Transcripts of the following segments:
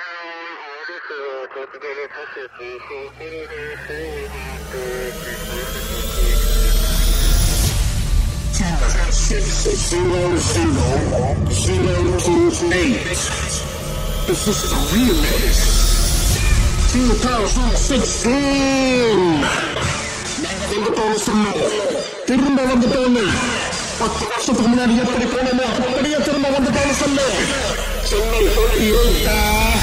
This is the realness. See the power from 16. நாங்க வந்து சொன்னோம், திரும்ப வந்துட்டோன்னு 10 வருஷத்துக்கு முன்னாடி எப்படி போனோமோ அப்படியே திரும்ப வந்துட்டோன்னு சொல்லு. சொல்லி சொல்லிட்டா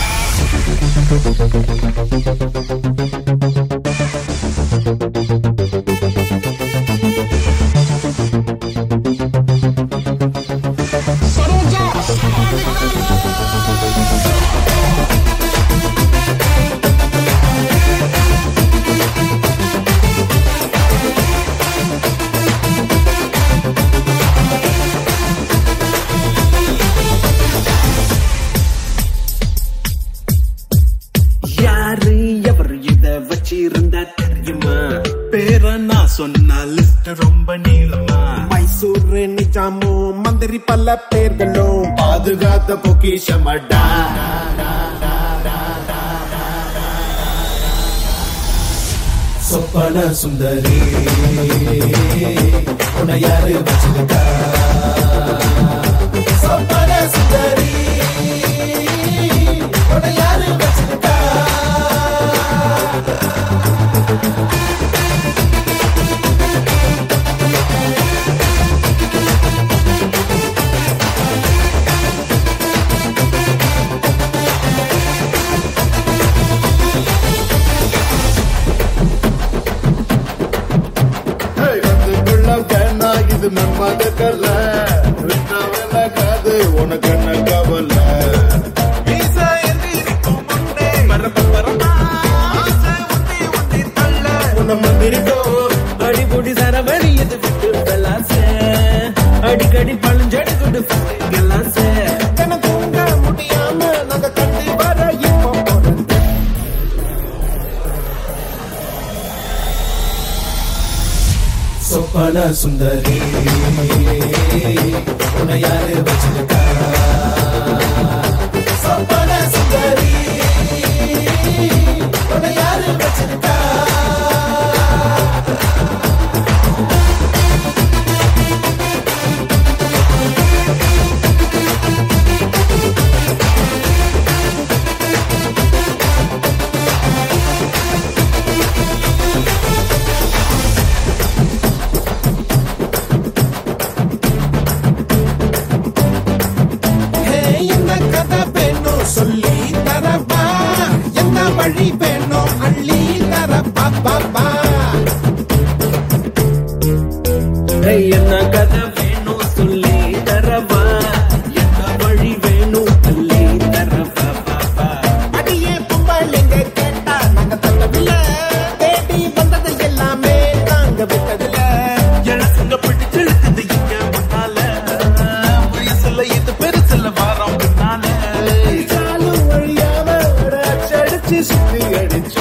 இருந்தா தெரியுமா? பேர நான் சொன்ன லிஸ்ட் ரொம்ப நீளமா. மைசூர் நிஜாமோ மந்திரி பல பேர்களும் பாதுகாத்த பொக்கிஷமடா. சொப்பன சுந்தரி உன்னை யாரு வச்சிருக்கா? சொப்பன சுந்தரி உன்னை யாரு வச்சிருக்கா? இது நம்மாத கல்ல விட்டாவலகாது உனக்கு என்ன கவலை? அடிபொடி சரவடி இது விட்டு கலாச அடிக்கடி பழஞ்சடி கொண்டு கலாச தூங்க முடியாம நாங்க கண்டி வர இப்போ போறது. சொப்பன சுந்தரி உன்னை யாரு வச்சிருக்கா? சொப்பன சுந்தரி உன்னை யாரு வச்சிருக்கா? சொல்லி தரப்பா என்ன வழி வேணும் அள்ளி தரப்பா பாப்பா. என்ன கதை வேணும் சொல்லி தரவா என்ன வழி வேணும் அள்ளி தரப்பா பாப்பா. அடியே பொம்பளைங்க கேட்டா நாங்க தள்ளவில்லை, தேடி வந்தது எல்லாமே நாங்க விட்டதில்ல. எனக்குங்க பிடிச்சிருக்குது இங்க முன்னால வயசுல இது பெருசுல வாரம் பின்னால சுத்தி அடிச்ச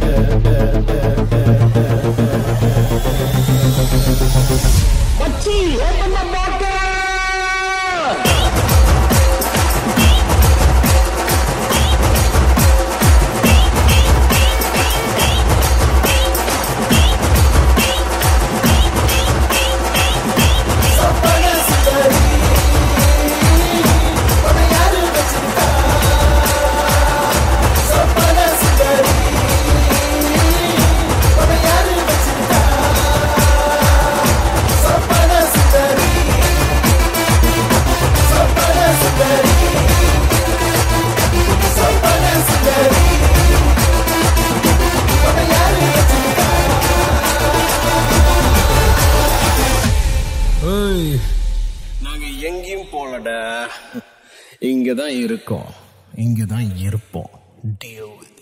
நாங்க எங்கேயும் போலடா, இங்கதான் இருக்கோம், இங்கதான் இருப்போம். Deal with it.